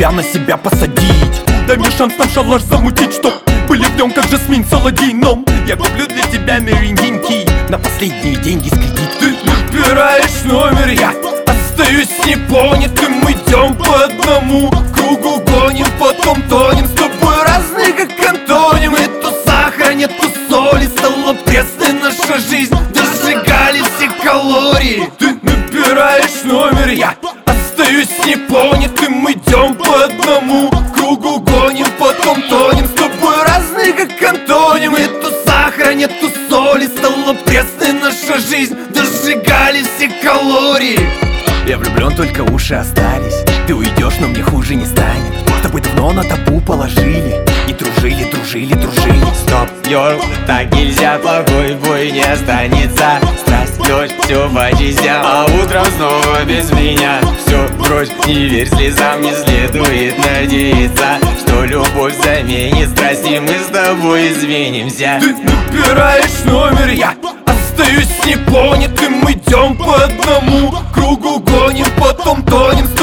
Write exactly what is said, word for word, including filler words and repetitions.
тебя на себя посадить. Дай мне шанс нам шалаш замутить, чтоб были в нем как жасмин с аладдином. Я куплю для тебя мерендинки на последние деньги с кредит. Ты набираешь номер, я остаюсь непонятым. Идем по одному кругу, гоним, потом тонем. С тобой разные как антоним. Нету сахара, нету соли, стала пресной наша жизнь. Дожигали все калории. Ты набираешь номер, я остаюсь непонятым. Идем по одному кругу, гоним, потом тонем. С тобой разные как антоним. Нету сахара, нету соли, стала пресной наша жизнь. Дожигали все калории. Я влюблен, только уши остались. Ты уйдешь, но мне хуже не станет. С тобой давно на табу положили. И дружили, дружили, дружили. Стоп, йор, так нельзя, плохой бой не останется. Страсть, дождь, все по частям, а утром снова без меня. Все брось, не верь слезам, не следует надеяться, что любовь заменит страсть, и мы с тобой изменимся. Ты набираешь номер, я остаюсь непонятым. Идем по одному кругу, гоним, потом тонем.